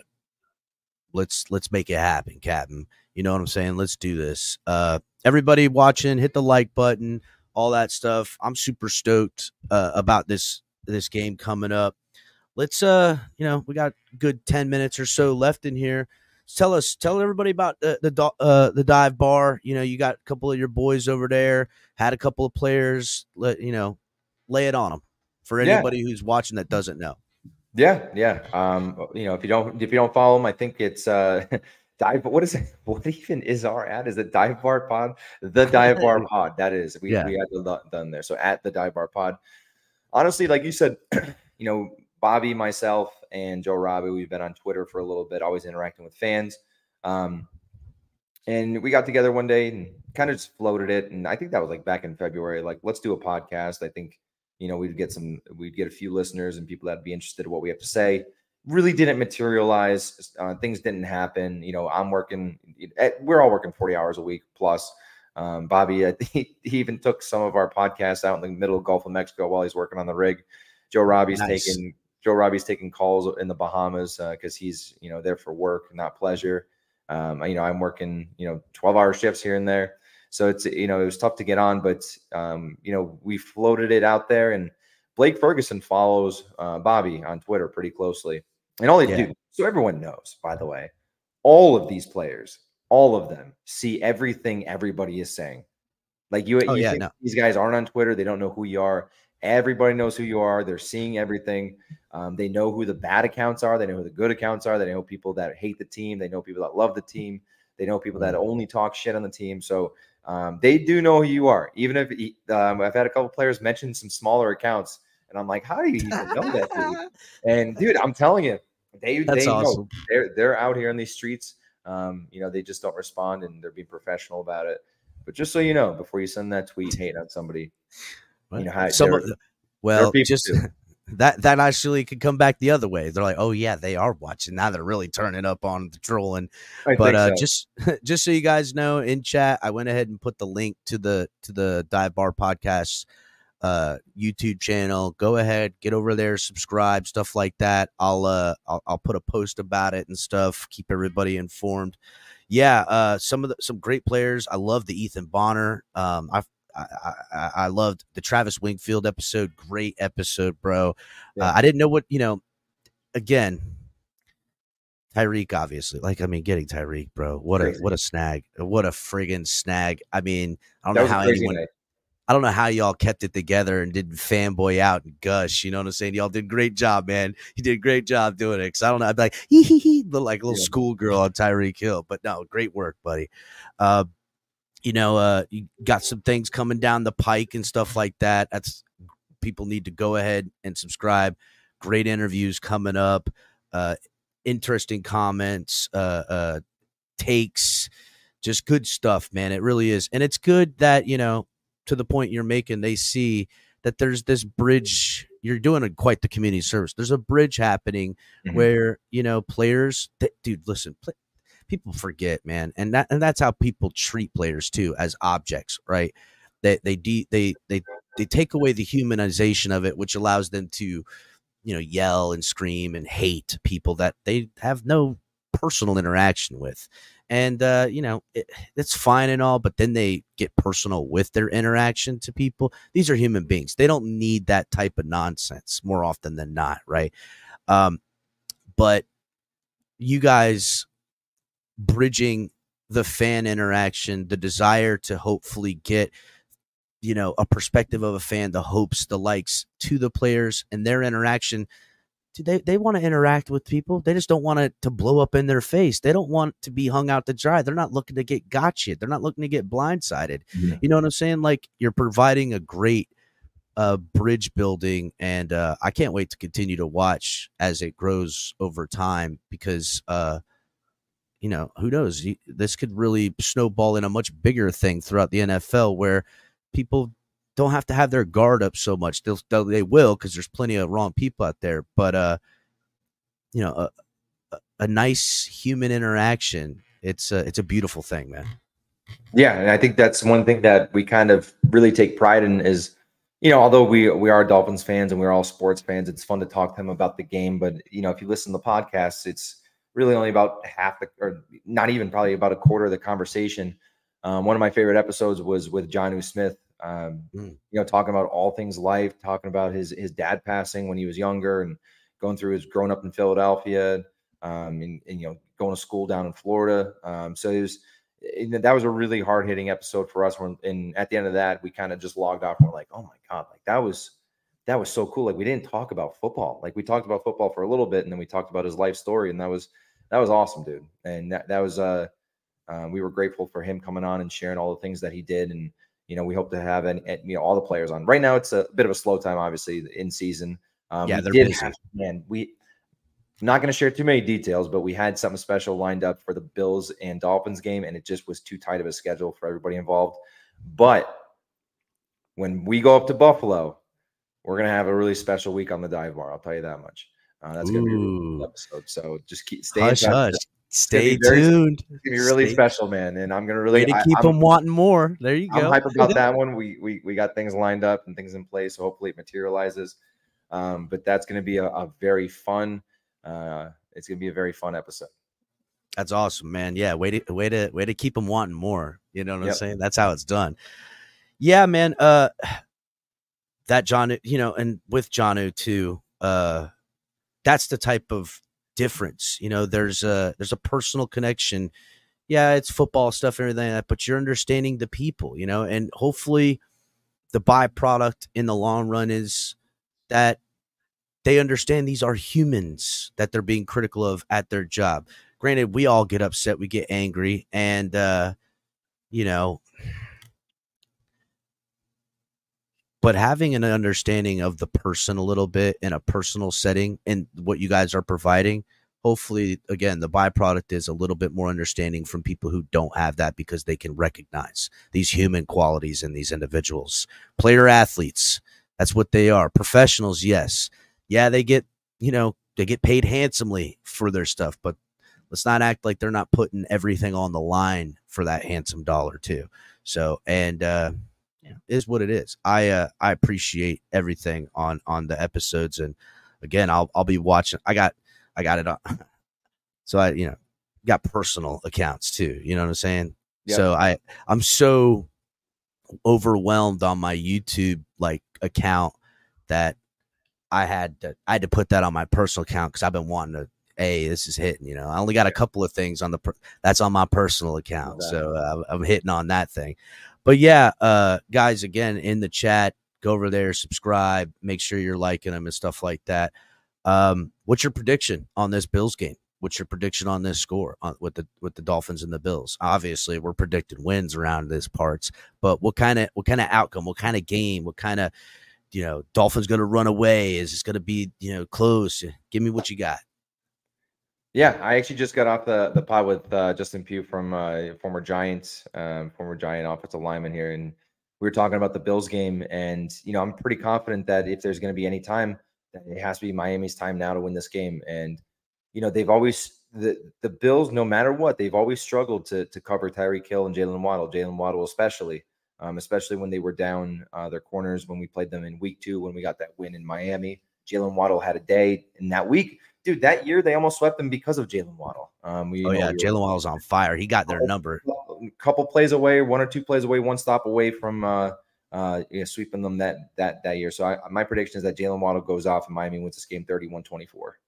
make it happen, Captain. You know what I'm saying? Let's do this. Everybody watching, hit the like button, all that stuff. I'm super stoked about this game coming up. Let's we got a good 10 minutes or so left in here. Tell everybody about the dive bar. You got a couple of your boys over there, had a couple of players, lay it on them for anybody who's watching that doesn't know. Yeah. If you don't follow them, I think it's dive. What is it? What even is our ad? Is it Dive Bar Pod? The Dive Bar Pod. That is. We had done there. So at the Dive Bar Pod. Honestly, like you said, Bobby, myself, and Joe Robbie, we've been on Twitter for a little bit, always interacting with fans. And we got together one day and kind of just floated it. And I think that was like back in February, like, let's do a podcast. I think, we'd get a few listeners and people that'd be interested in what we have to say. Really didn't materialize. Things didn't happen. I'm working, we're all working 40 hours a week plus. Bobby, I think he even took some of our podcasts out in the middle of Gulf of Mexico while he's working on the rig. Joe Robbie's taking calls in the Bahamas because he's, there for work, not pleasure. I'm working, 12-hour shifts here and there. So it's, it was tough to get on, but, we floated it out there, and Blake Ferguson follows Bobby on Twitter pretty closely. And all they do, so everyone knows, by the way, all of these players, all of them see everything everybody is saying. Like these guys aren't on Twitter. They don't know who you are. Everybody knows who you are. They're seeing everything. They know who the bad accounts are. They know who the good accounts are. They know people that hate the team. They know people that love the team. They know people that only talk shit on the team. So they do know who you are. Even if I've had a couple players mention some smaller accounts, and I'm like, how do you even know that, dude? And dude, I'm telling you, They That's know awesome. they're out here in these streets. They just don't respond and they're being professional about it. But just so you know, before you send that tweet hating on somebody, how well, people just too. that actually could come back the other way. They're like, oh yeah, they are watching now. They're really turning up on the trolling. But just so you guys know, in chat, I went ahead and put the link to the Dive Bar Podcast YouTube channel. Go ahead, get over there, subscribe, stuff like that. I'll put a post about it and stuff. Keep everybody informed. Yeah, some great players. I love the Ethan Bonner. I loved the Travis Wingfield episode. Great episode, bro. Yeah. I didn't know what, again, Tyreek, obviously. Getting Tyreek, bro. What a snag. What a friggin' snag. I mean, I don't know how y'all kept it together and didn't fanboy out and gush. You know what I'm saying? Y'all did a great job, man. You did a great job doing it. Cause I don't know. I'd be like, like a little schoolgirl on Tyreek Hill. But no, great work, buddy. You got some things coming down the pike and stuff like that. People need to go ahead and subscribe. Great interviews coming up. Interesting comments, takes, just good stuff, man. It really is. And it's good that, to the point you're making, they see that there's this bridge. You're doing quite the community service. There's a bridge happening where, players, dude, listen, people forget, man. And that's how people treat players too, as objects, right? They take away the humanization of it, which allows them to, yell and scream and hate people that they have no personal interaction with. And, it's fine and all, but then they get personal with their interaction to people. These are human beings. They don't need that type of nonsense more often than not, right? But you guys bridging the fan interaction, the desire to hopefully get, a perspective of a fan, the hopes, the likes to the players and their interaction. They want to interact with people. They just don't want it to blow up in their face. They don't want to be hung out to dry. They're not looking to get gotcha. They're not looking to get blindsided. Yeah. You know what I'm saying? Like, you're providing a great bridge building, and I can't wait to continue to watch as it grows over time, because who knows? This could really snowball in a much bigger thing throughout the NFL, where people don't have to have their guard up so much. They will, because there's plenty of wrong people out there. But a nice human interaction, it's a beautiful thing, man. Yeah, and I think that's one thing that we kind of really take pride in is, although we are Dolphins fans and we're all sports fans, it's fun to talk to them about the game. But if you listen to the podcast, it's really only about or not even, probably about a quarter of the conversation. One of my favorite episodes was with Jonnu Smith. Talking about all things life, talking about his dad passing when he was younger and going through his growing up in Philadelphia, and going to school down in Florida. So that was a really hard hitting episode for us. And at the end of that, we kind of just logged off and we're like, oh my God, like that was so cool. Like, we didn't talk about football. Like, we talked about football for a little bit, and then we talked about his life story, and that was awesome, dude. And that was we were grateful for him coming on and sharing all the things that he did. And we hope to have all the players on. Right now, it's a bit of a slow time, obviously, in season. They're busy. I'm not going to share too many details, but we had something special lined up for the Bills and Dolphins game, and it just was too tight of a schedule for everybody involved. But when we go up to Buffalo, we're going to have a really special week on the Dive Bar. I'll tell you that much. That's going to be a really cool episode. So just stay in touch. Stay tuned. It's going to be really special, man. And I'm going to really keep them wanting more. There you go. I'm hyped about that one. We got things lined up and things in place, so hopefully it materializes. But that's going to be a very fun. It's going to be a very fun episode. That's awesome, man. Yeah, way to keep them wanting more. You know what I'm saying? That's how it's done. Yeah, man. That Jonnu, and with Jonnu too. That's the type of difference. There's a personal connection. Yeah, it's football stuff and everything like that, but you're understanding the people, and hopefully the byproduct in the long run is that they understand these are humans that they're being critical of at their job. Granted, we all get upset, we get angry, and but having an understanding of the person a little bit in a personal setting and what you guys are providing, hopefully, again, the byproduct is a little bit more understanding from people who don't have that, because they can recognize these human qualities in these individuals. Player athletes, that's what they are. Professionals, yes. Yeah, they get paid handsomely for their stuff, but let's not act like they're not putting everything on the line for that handsome dollar too. So, and is what it is. I appreciate everything on the episodes, and again, I'll be watching. I got it on. So I got personal accounts too. You know what I'm saying? Yep. So I'm so overwhelmed on my YouTube account that I had to put that on my personal account, because I've been wanting to. Hey, this is hitting. I only got a couple of things on that's on my personal account, exactly. So I'm hitting on that thing. But yeah, guys, again, in the chat, go over there, subscribe, make sure you're liking them and stuff like that. What's your prediction on this Bills game? What's your prediction on this score with the Dolphins and the Bills? Obviously, we're predicting wins around this parts, but what kind of outcome? What kind of game? What kind of Dolphins going to run away? Is this going to be close? Give me what you got. Yeah, I actually just got off the pod with Justin Pugh from former Giant offensive lineman here, and we were talking about the Bills game. And I'm pretty confident that if there's going to be any time, that it has to be Miami's time now to win this game. And they've always the Bills, no matter what, they've always struggled to cover Tyreek Hill and Jalen Waddle especially when they were down their corners when we played them in week 2 when we got that win in Miami. Jalen Waddle had a day in that week. Dude, that year they almost swept them because of Jalen Waddle. Jalen Waddle's on fire. He got their number. A couple plays away, 1 or 2 plays away, 1 stop away from sweeping them that year. So my prediction is that Jalen Waddle goes off and Miami wins this game 31-24.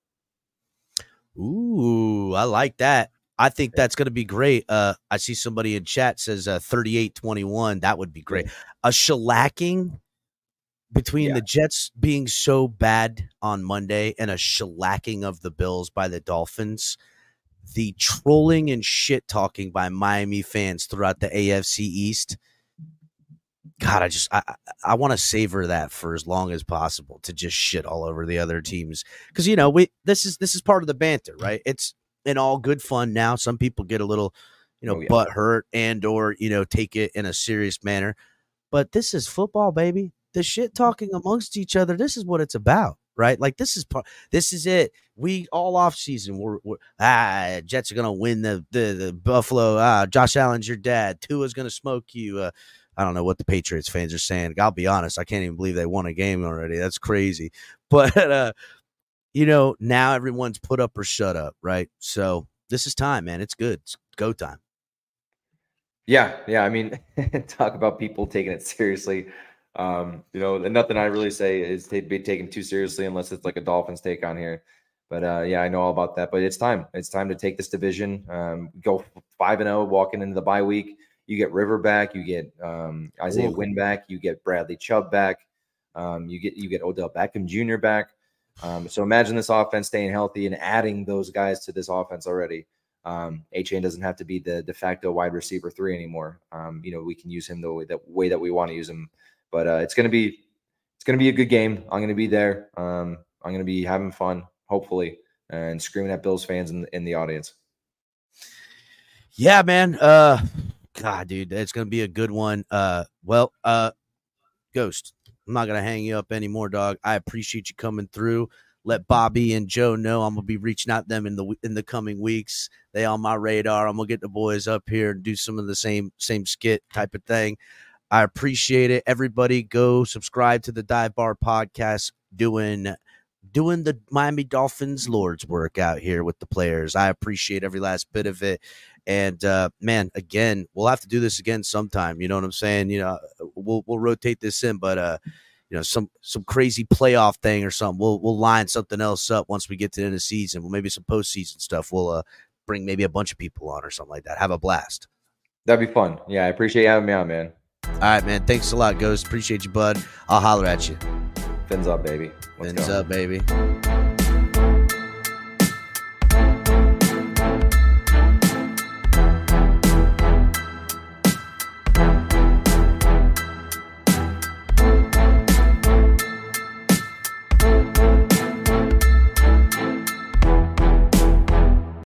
Ooh, I like that. I think that's going to be great. I see somebody in chat says 38-21. That would be great. A shellacking between the Jets being so bad on Monday and a shellacking of the Bills by the Dolphins, the trolling and shit talking by Miami fans throughout the AFC East. God, I want to savor that for as long as possible, to just shit all over the other teams, because this is part of the banter, right? It's in all good fun. Now some people get a little butt hurt and or take it in a serious manner, but this is football, baby. The shit talking amongst each other, this is what it's about, right? This is it. We all off season, we're Jets are gonna win the Buffalo. Josh Allen's your dad. Tua's gonna smoke you. I don't know what the Patriots fans are saying. I'll be honest, I can't even believe they won a game already. That's crazy. But now everyone's put up or shut up, right? So this is time, man. It's good. It's go time. Yeah. I mean, talk about people taking it seriously. Nothing I really say is to be taken too seriously unless it's like a Dolphins take on here. But I know all about that. But it's time. It's time to take this division. Go 5-0, walking into the bye week. You get River back. You get Isaiah Wynn back. You get Bradley Chubb back. You get Odell Beckham Jr. back. So imagine this offense staying healthy and adding those guys to this offense already. A-Chain doesn't have to be the de facto wide receiver 3 anymore. We can use him the way that we want to use him. But it's gonna be a good game. I'm gonna be there. I'm gonna be having fun, hopefully, and screaming at Bills fans in the audience. Yeah, man. God, dude, it's gonna be a good one. Ghost, I'm not gonna hang you up anymore, dog. I appreciate you coming through. Let Bobby and Joe know I'm gonna be reaching out to them in the coming weeks. They on my radar. I'm gonna get the boys up here and do some of the same skit type of thing. I appreciate it. Everybody go subscribe to the Dive Bar podcast, doing the Miami Dolphins Lord's work out here with the players. I appreciate every last bit of it. And man, again, we'll have to do this again sometime. You know what I'm saying? We'll rotate this in, but some crazy playoff thing or something. We'll line something else up once we get to the end of the season. Well, maybe some postseason stuff. We'll bring maybe a bunch of people on or something like that. Have a blast. That'd be fun. Yeah, I appreciate you having me on, man. All right, man. Thanks a lot, Ghost. Appreciate you, bud. I'll holler at you. Fins up, baby. Fins up, baby.